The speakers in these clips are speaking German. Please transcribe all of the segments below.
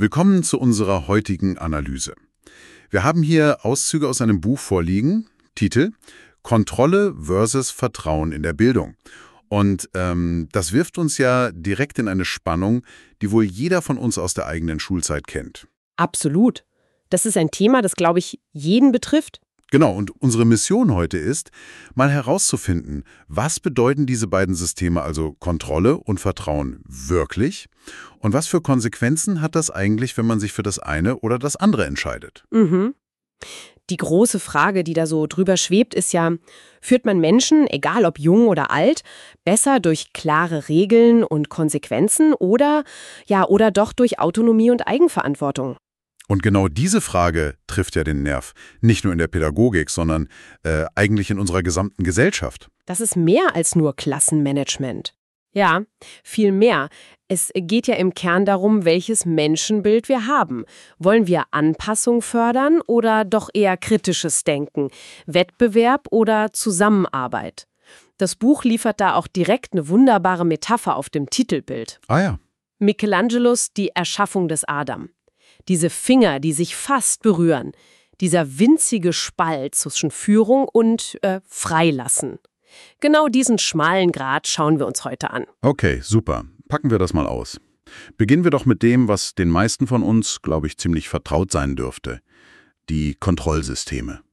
Willkommen zu unserer heutigen Analyse. Wir haben hier Auszüge aus einem Buch vorliegen, Titel Kontrolle versus Vertrauen in der Bildung. Und das wirft uns ja direkt in eine Spannung, die wohl jeder von uns aus der eigenen Schulzeit kennt. Absolut. Das ist ein Thema, das, glaube ich, jeden betrifft. Genau, und unsere Mission heute ist, mal herauszufinden, was bedeuten diese beiden Systeme, also Kontrolle und Vertrauen, wirklich? Und was für Konsequenzen hat das eigentlich, wenn man sich für das eine oder das andere entscheidet? Die große Frage, die da so drüber schwebt, ist ja, führt man Menschen, egal ob jung oder alt, besser durch klare Regeln und Konsequenzen oder doch durch Autonomie und Eigenverantwortung? Und genau diese Frage trifft ja den Nerv. Nicht nur in der Pädagogik, sondern eigentlich in unserer gesamten Gesellschaft. Das ist mehr als nur Klassenmanagement. Ja, viel mehr. Es geht ja im Kern darum, welches Menschenbild wir haben. Wollen wir Anpassung fördern oder doch eher kritisches Denken? Wettbewerb oder Zusammenarbeit? Das Buch liefert da auch direkt eine wunderbare Metapher auf dem Titelbild. Ah ja. Michelangelos Die Erschaffung des Adam. Diese Finger, die sich fast berühren. Dieser winzige Spalt zwischen Führung und Freilassen. Genau diesen schmalen Grat schauen wir uns heute an. Okay, super. Packen wir das mal aus. Beginnen wir doch mit dem, was den meisten von uns, glaube ich, ziemlich vertraut sein dürfte. Die Kontrollsysteme.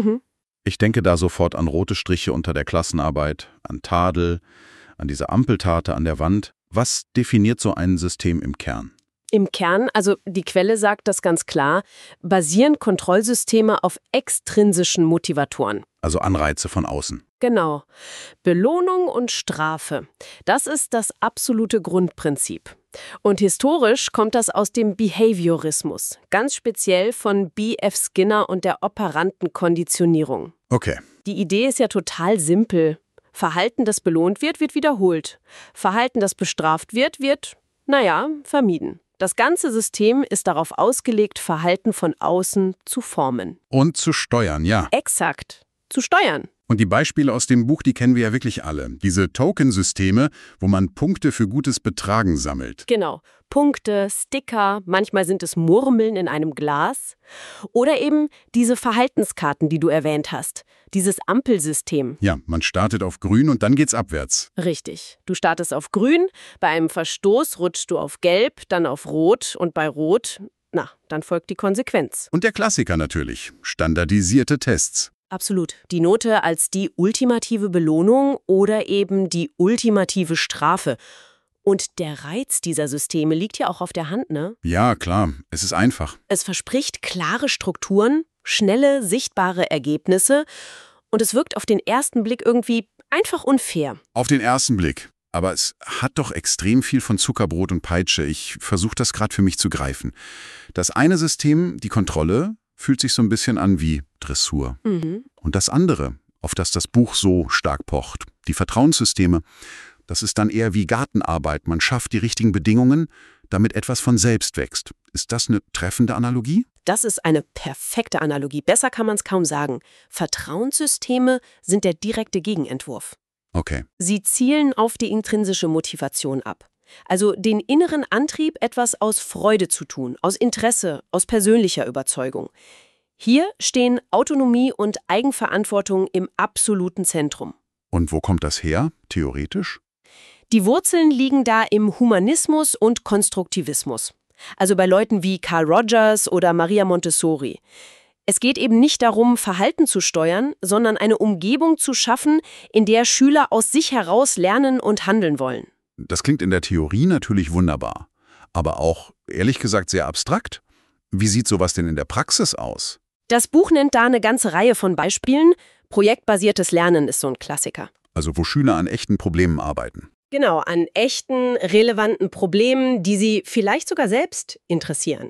Ich denke da sofort an rote Striche unter der Klassenarbeit, an Tadel, an diese Ampeltarte an der Wand. Was definiert so ein System im Kern? Im Kern, also die Quelle sagt das ganz klar, basieren Kontrollsysteme auf extrinsischen Motivatoren. Also Anreize von außen. Genau. Belohnung und Strafe. Das ist das absolute Grundprinzip. Und historisch kommt das aus dem Behaviorismus, ganz speziell von B.F. Skinner und der operanten Konditionierung. Okay. Die Idee ist ja total simpel. Verhalten, das belohnt wird, wird wiederholt. Verhalten, das bestraft wird, wird, vermieden. Das ganze System ist darauf ausgelegt, Verhalten von außen zu formen. Und zu steuern, ja. Exakt. Zu steuern. Und die Beispiele aus dem Buch, die kennen wir ja wirklich alle. Diese Token-Systeme, wo man Punkte für gutes Betragen sammelt. Genau. Punkte, Sticker, manchmal sind es Murmeln in einem Glas. Oder eben diese Verhaltenskarten, die du erwähnt hast. Dieses Ampelsystem. Ja, man startet auf grün und dann geht's abwärts. Richtig. Du startest auf grün, bei einem Verstoß rutschst du auf gelb, dann auf rot und bei rot, dann folgt die Konsequenz. Und der Klassiker natürlich, standardisierte Tests. Absolut. Die Note als die ultimative Belohnung oder eben die ultimative Strafe. Und der Reiz dieser Systeme liegt ja auch auf der Hand, ne? Ja, klar. Es ist einfach. Es verspricht klare Strukturen, schnelle, sichtbare Ergebnisse und es wirkt auf den ersten Blick irgendwie einfach unfair. Auf den ersten Blick. Aber es hat doch extrem viel von Zuckerbrot und Peitsche. Ich versuche das gerade für mich zu greifen. Das eine System, die Kontrolle, fühlt sich so ein bisschen an wie Dressur. Und das andere, auf das das Buch so stark pocht, die Vertrauenssysteme, das ist dann eher wie Gartenarbeit. Man schafft die richtigen Bedingungen, damit etwas von selbst wächst. Ist das eine treffende Analogie? Das ist eine perfekte Analogie. Besser kann man es kaum sagen. Vertrauenssysteme sind der direkte Gegenentwurf. Okay. Sie zielen auf die intrinsische Motivation ab. Also den inneren Antrieb, etwas aus Freude zu tun, aus Interesse, aus persönlicher Überzeugung. Hier stehen Autonomie und Eigenverantwortung im absoluten Zentrum. Und wo kommt das her, theoretisch? Die Wurzeln liegen da im Humanismus und Konstruktivismus. Also bei Leuten wie Carl Rogers oder Maria Montessori. Es geht eben nicht darum, Verhalten zu steuern, sondern eine Umgebung zu schaffen, in der Schüler aus sich heraus lernen und handeln wollen. Das klingt in der Theorie natürlich wunderbar, aber auch, ehrlich gesagt, sehr abstrakt. Wie sieht sowas denn in der Praxis aus? Das Buch nennt da eine ganze Reihe von Beispielen. Projektbasiertes Lernen ist so ein Klassiker. Also wo Schüler an echten Problemen arbeiten. Genau, an echten, relevanten Problemen, die sie vielleicht sogar selbst interessieren.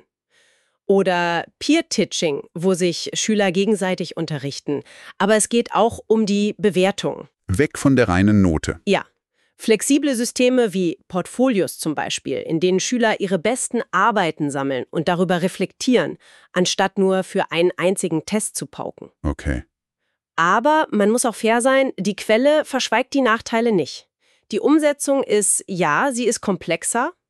Oder Peer-Teaching, wo sich Schüler gegenseitig unterrichten. Aber es geht auch um die Bewertung. Weg von der reinen Note. Ja. Flexible Systeme wie Portfolios zum Beispiel, in denen Schüler ihre besten Arbeiten sammeln und darüber reflektieren, anstatt nur für einen einzigen Test zu pauken. Okay. Aber man muss auch fair sein, die Quelle verschweigt die Nachteile nicht. Die Umsetzung ist, ja, sie ist komplexer,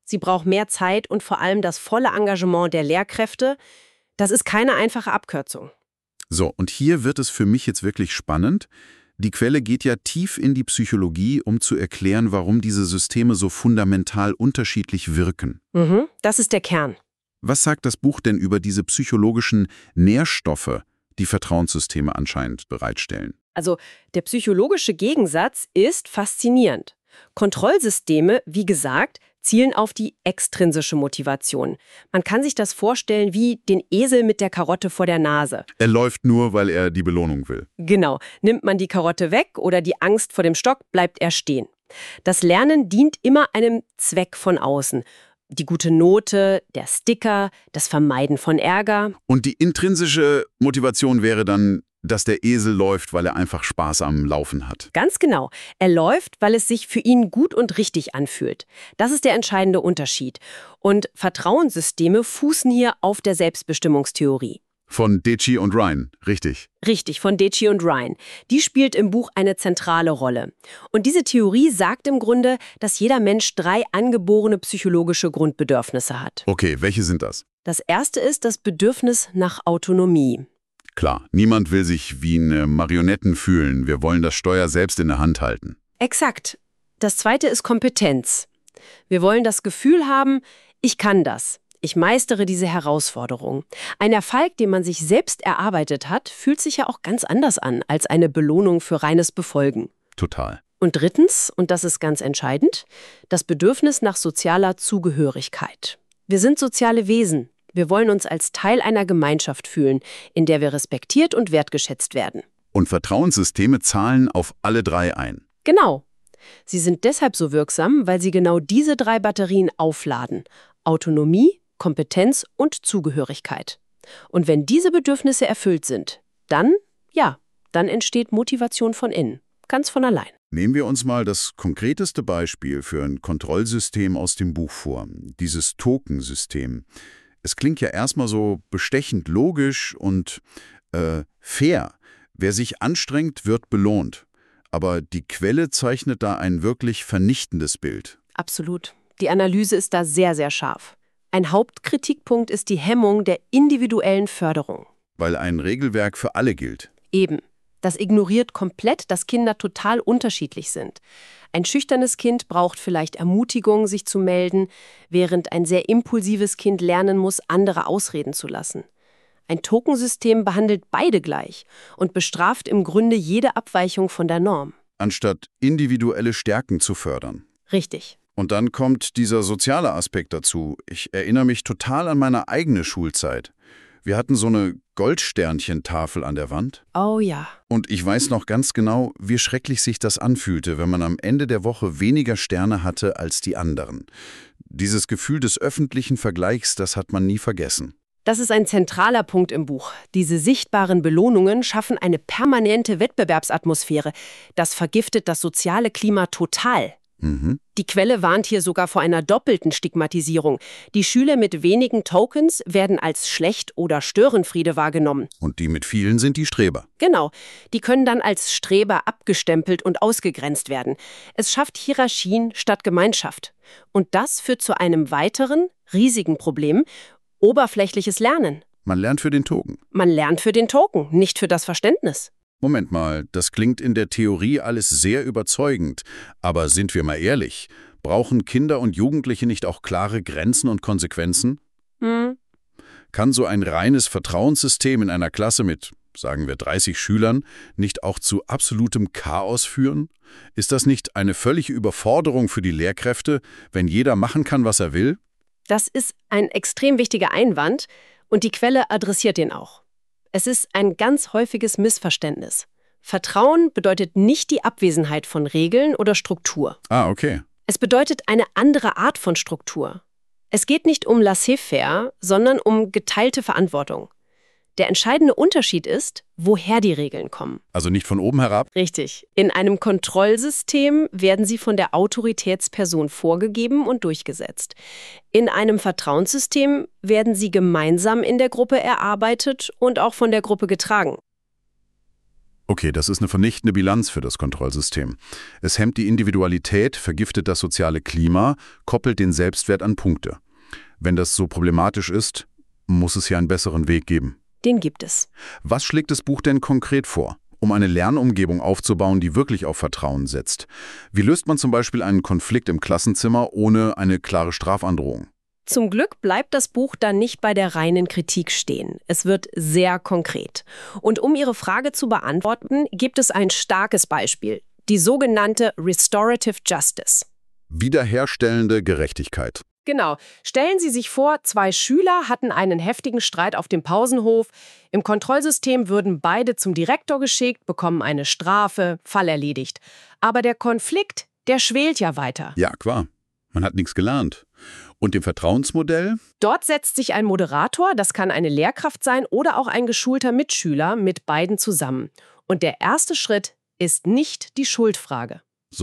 Sie braucht mehr Zeit und vor allem das volle Engagement der Lehrkräfte. Das ist keine einfache Abkürzung. So, und hier wird es für mich jetzt wirklich spannend. Die Quelle geht ja tief in die Psychologie, um zu erklären, warum diese Systeme so fundamental unterschiedlich wirken. Das ist der Kern. Was sagt das Buch denn über diese psychologischen Nährstoffe, die Vertrauenssysteme anscheinend bereitstellen? Also der psychologische Gegensatz ist faszinierend. Kontrollsysteme, wie gesagt, zielen auf die extrinsische Motivation. Man kann sich das vorstellen wie den Esel mit der Karotte vor der Nase. Er läuft nur, weil er die Belohnung will. Genau. Nimmt man die Karotte weg oder die Angst vor dem Stock, bleibt er stehen. Das Lernen dient immer einem Zweck von außen. Die gute Note, der Sticker, das Vermeiden von Ärger. Und die intrinsische Motivation wäre dann, dass der Esel läuft, weil er einfach Spaß am Laufen hat. Ganz genau. Er läuft, weil es sich für ihn gut und richtig anfühlt. Das ist der entscheidende Unterschied. Und Vertrauenssysteme fußen hier auf der Selbstbestimmungstheorie. Von Deci und Ryan, richtig. Richtig, von Deci und Ryan. Die spielt im Buch eine zentrale Rolle. Und diese Theorie sagt im Grunde, dass jeder Mensch 3 angeborene psychologische Grundbedürfnisse hat. Okay, welche sind das? Das erste ist das Bedürfnis nach Autonomie. Klar, niemand will sich wie eine Marionetten fühlen. Wir wollen das Steuer selbst in der Hand halten. Exakt. Das zweite ist Kompetenz. Wir wollen das Gefühl haben, ich kann das. Ich meistere diese Herausforderung. Ein Erfolg, den man sich selbst erarbeitet hat, fühlt sich ja auch ganz anders an als eine Belohnung für reines Befolgen. Total. Und drittens, und das ist ganz entscheidend, das Bedürfnis nach sozialer Zugehörigkeit. Wir sind soziale Wesen. Wir wollen uns als Teil einer Gemeinschaft fühlen, in der wir respektiert und wertgeschätzt werden. Und Vertrauenssysteme zahlen auf alle 3 ein. Genau. Sie sind deshalb so wirksam, weil sie genau diese 3 Batterien aufladen. Autonomie, Kompetenz und Zugehörigkeit. Und wenn diese Bedürfnisse erfüllt sind, dann entsteht Motivation von innen. Ganz von allein. Nehmen wir uns mal das konkreteste Beispiel für ein Kontrollsystem aus dem Buch vor. Dieses Token-System. Es klingt ja erstmal so bestechend logisch und fair. Wer sich anstrengt, wird belohnt. Aber die Quelle zeichnet da ein wirklich vernichtendes Bild. Absolut. Die Analyse ist da sehr, sehr scharf. Ein Hauptkritikpunkt ist die Hemmung der individuellen Förderung. Weil ein Regelwerk für alle gilt. Eben. Das ignoriert komplett, dass Kinder total unterschiedlich sind. Ein schüchternes Kind braucht vielleicht Ermutigung, sich zu melden, während ein sehr impulsives Kind lernen muss, andere ausreden zu lassen. Ein Tokensystem behandelt beide gleich und bestraft im Grunde jede Abweichung von der Norm. Anstatt individuelle Stärken zu fördern. Richtig. Und dann kommt dieser soziale Aspekt dazu. Ich erinnere mich total an meine eigene Schulzeit. Wir hatten so eine Goldsternchentafel an der Wand. Oh ja. Und ich weiß noch ganz genau, wie schrecklich sich das anfühlte, wenn man am Ende der Woche weniger Sterne hatte als die anderen. Dieses Gefühl des öffentlichen Vergleichs, das hat man nie vergessen. Das ist ein zentraler Punkt im Buch. Diese sichtbaren Belohnungen schaffen eine permanente Wettbewerbsatmosphäre. Das vergiftet das soziale Klima total. Die Quelle warnt hier sogar vor einer doppelten Stigmatisierung. Die Schüler mit wenigen Tokens werden als schlecht oder Störenfriede wahrgenommen. Und die mit vielen sind die Streber. Genau. Die können dann als Streber abgestempelt und ausgegrenzt werden. Es schafft Hierarchien statt Gemeinschaft. Und das führt zu einem weiteren, riesigen Problem: oberflächliches Lernen. Man lernt für den Token. Man lernt für den Token, nicht für das Verständnis. Moment mal, das klingt in der Theorie alles sehr überzeugend. Aber sind wir mal ehrlich, brauchen Kinder und Jugendliche nicht auch klare Grenzen und Konsequenzen? Kann so ein reines Vertrauenssystem in einer Klasse mit, sagen wir 30 Schülern, nicht auch zu absolutem Chaos führen? Ist das nicht eine völlige Überforderung für die Lehrkräfte, wenn jeder machen kann, was er will? Das ist ein extrem wichtiger Einwand und die Quelle adressiert den auch. Es ist ein ganz häufiges Missverständnis. Vertrauen bedeutet nicht die Abwesenheit von Regeln oder Struktur. Ah, okay. Es bedeutet eine andere Art von Struktur. Es geht nicht um laissez-faire, sondern um geteilte Verantwortung. Der entscheidende Unterschied ist, woher die Regeln kommen. Also nicht von oben herab? Richtig. In einem Kontrollsystem werden sie von der Autoritätsperson vorgegeben und durchgesetzt. In einem Vertrauenssystem werden sie gemeinsam in der Gruppe erarbeitet und auch von der Gruppe getragen. Okay, das ist eine vernichtende Bilanz für das Kontrollsystem. Es hemmt die Individualität, vergiftet das soziale Klima, koppelt den Selbstwert an Punkte. Wenn das so problematisch ist, muss es ja einen besseren Weg geben. Den gibt es. Was schlägt das Buch denn konkret vor, um eine Lernumgebung aufzubauen, die wirklich auf Vertrauen setzt? Wie löst man zum Beispiel einen Konflikt im Klassenzimmer ohne eine klare Strafandrohung? Zum Glück bleibt das Buch dann nicht bei der reinen Kritik stehen. Es wird sehr konkret. Und um Ihre Frage zu beantworten, gibt es ein starkes Beispiel, die sogenannte Restorative Justice. Wiederherstellende Gerechtigkeit. Genau. Stellen Sie sich vor, 2 Schüler hatten einen heftigen Streit auf dem Pausenhof. Im Kontrollsystem würden beide zum Direktor geschickt, bekommen eine Strafe, Fall erledigt. Aber der Konflikt, der schwelt ja weiter. Ja, klar. Man hat nichts gelernt. Und im Vertrauensmodell? Dort setzt sich ein Moderator, das kann eine Lehrkraft sein oder auch ein geschulter Mitschüler, mit beiden zusammen. Und der erste Schritt ist nicht die Schuldfrage.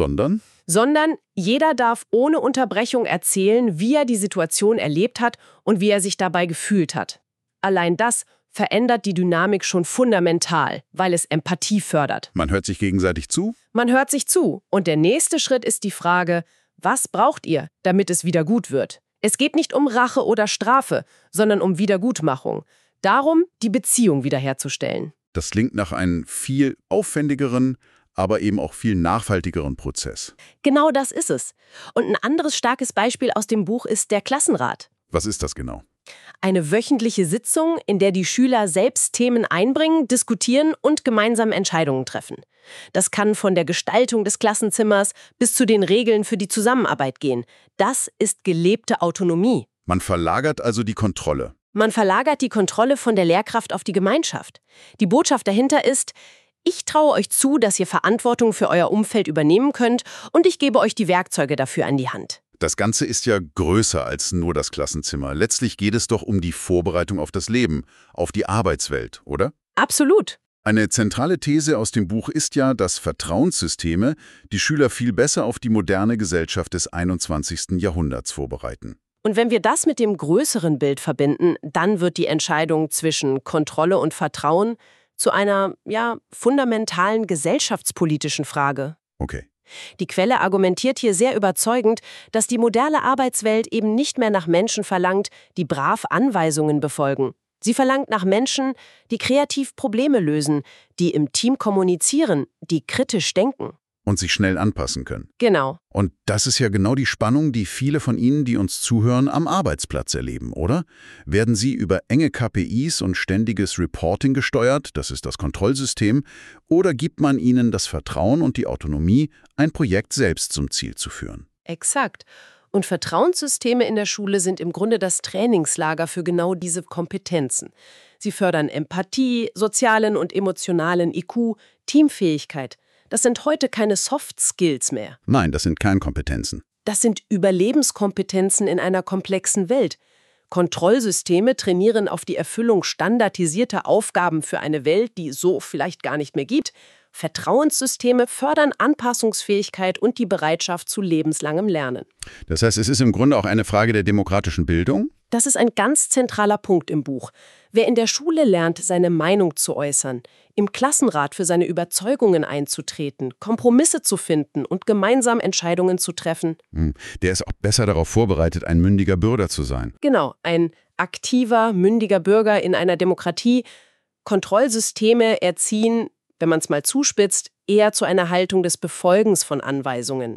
Sondern jeder darf ohne Unterbrechung erzählen, wie er die Situation erlebt hat und wie er sich dabei gefühlt hat. Allein das verändert die Dynamik schon fundamental, weil es Empathie fördert. Man hört sich gegenseitig zu? Man hört sich zu. Und der nächste Schritt ist die Frage, was braucht ihr, damit es wieder gut wird? Es geht nicht um Rache oder Strafe, sondern um Wiedergutmachung. Darum, die Beziehung wiederherzustellen. Das klingt nach einem viel aufwendigeren, aber eben auch viel nachhaltigeren Prozess. Genau das ist es. Und ein anderes starkes Beispiel aus dem Buch ist der Klassenrat. Was ist das genau? Eine wöchentliche Sitzung, in der die Schüler selbst Themen einbringen, diskutieren und gemeinsam Entscheidungen treffen. Das kann von der Gestaltung des Klassenzimmers bis zu den Regeln für die Zusammenarbeit gehen. Das ist gelebte Autonomie. Man verlagert also die Kontrolle. Man verlagert die Kontrolle von der Lehrkraft auf die Gemeinschaft. Die Botschaft dahinter ist: Ich traue euch zu, dass ihr Verantwortung für euer Umfeld übernehmen könnt und ich gebe euch die Werkzeuge dafür an die Hand. Das Ganze ist ja größer als nur das Klassenzimmer. Letztlich geht es doch um die Vorbereitung auf das Leben, auf die Arbeitswelt, oder? Absolut. Eine zentrale These aus dem Buch ist ja, dass Vertrauenssysteme die Schüler viel besser auf die moderne Gesellschaft des 21. Jahrhunderts vorbereiten. Und wenn wir das mit dem größeren Bild verbinden, dann wird die Entscheidung zwischen Kontrolle und Vertrauen zu einer, fundamentalen gesellschaftspolitischen Frage. Okay. Die Quelle argumentiert hier sehr überzeugend, dass die moderne Arbeitswelt eben nicht mehr nach Menschen verlangt, die brav Anweisungen befolgen. Sie verlangt nach Menschen, die kreativ Probleme lösen, die im Team kommunizieren, die kritisch denken. Und sich schnell anpassen können. Genau. Und das ist ja genau die Spannung, die viele von Ihnen, die uns zuhören, am Arbeitsplatz erleben, oder? Werden Sie über enge KPIs und ständiges Reporting gesteuert, das ist das Kontrollsystem, oder gibt man Ihnen das Vertrauen und die Autonomie, ein Projekt selbst zum Ziel zu führen? Exakt. Und Vertrauenssysteme in der Schule sind im Grunde das Trainingslager für genau diese Kompetenzen. Sie fördern Empathie, sozialen und emotionalen IQ, Teamfähigkeit. Das sind heute keine Soft Skills mehr. Nein, das sind Kernkompetenzen. Das sind Überlebenskompetenzen in einer komplexen Welt. Kontrollsysteme trainieren auf die Erfüllung standardisierter Aufgaben für eine Welt, die es so vielleicht gar nicht mehr gibt. Vertrauenssysteme fördern Anpassungsfähigkeit und die Bereitschaft zu lebenslangem Lernen. Das heißt, es ist im Grunde auch eine Frage der demokratischen Bildung? Das ist ein ganz zentraler Punkt im Buch. Wer in der Schule lernt, seine Meinung zu äußern, im Klassenrat für seine Überzeugungen einzutreten, Kompromisse zu finden und gemeinsam Entscheidungen zu treffen. Der ist auch besser darauf vorbereitet, ein mündiger Bürger zu sein. Genau, ein aktiver, mündiger Bürger in einer Demokratie. Kontrollsysteme erziehen, wenn man es mal zuspitzt, eher zu einer Haltung des Befolgens von Anweisungen.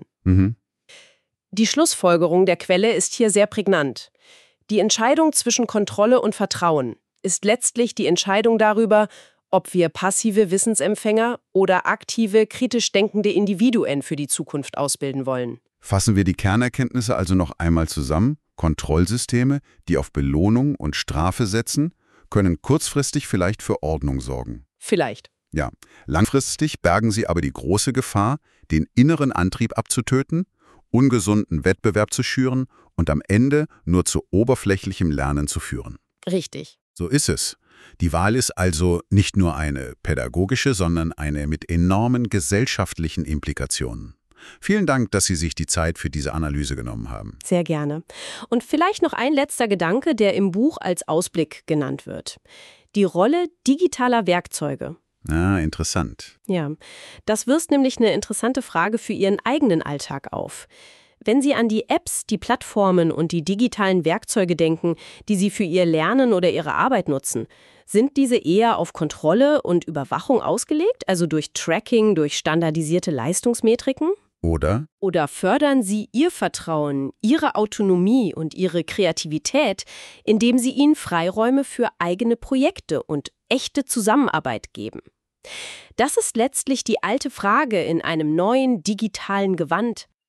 Die Schlussfolgerung der Quelle ist hier sehr prägnant. Die Entscheidung zwischen Kontrolle und Vertrauen ist letztlich die Entscheidung darüber, ob wir passive Wissensempfänger oder aktive, kritisch denkende Individuen für die Zukunft ausbilden wollen. Fassen wir die Kernerkenntnisse also noch einmal zusammen. Kontrollsysteme, die auf Belohnung und Strafe setzen, können kurzfristig vielleicht für Ordnung sorgen. Vielleicht. Ja, langfristig bergen sie aber die große Gefahr, den inneren Antrieb abzutöten, ungesunden Wettbewerb zu schüren und am Ende nur zu oberflächlichem Lernen zu führen. Richtig. So ist es. Die Wahl ist also nicht nur eine pädagogische, sondern eine mit enormen gesellschaftlichen Implikationen. Vielen Dank, dass Sie sich die Zeit für diese Analyse genommen haben. Sehr gerne. Und vielleicht noch ein letzter Gedanke, der im Buch als Ausblick genannt wird. Die Rolle digitaler Werkzeuge. Ah, interessant. Ja, das wirft nämlich eine interessante Frage für Ihren eigenen Alltag auf. Wenn Sie an die Apps, die Plattformen und die digitalen Werkzeuge denken, die Sie für Ihr Lernen oder Ihre Arbeit nutzen, sind diese eher auf Kontrolle und Überwachung ausgelegt, also durch Tracking, durch standardisierte Leistungsmetriken? Oder? Oder fördern Sie Ihr Vertrauen, Ihre Autonomie und Ihre Kreativität, indem Sie ihnen Freiräume für eigene Projekte und echte Zusammenarbeit geben? Das ist letztlich die alte Frage in einem neuen digitalen Gewand.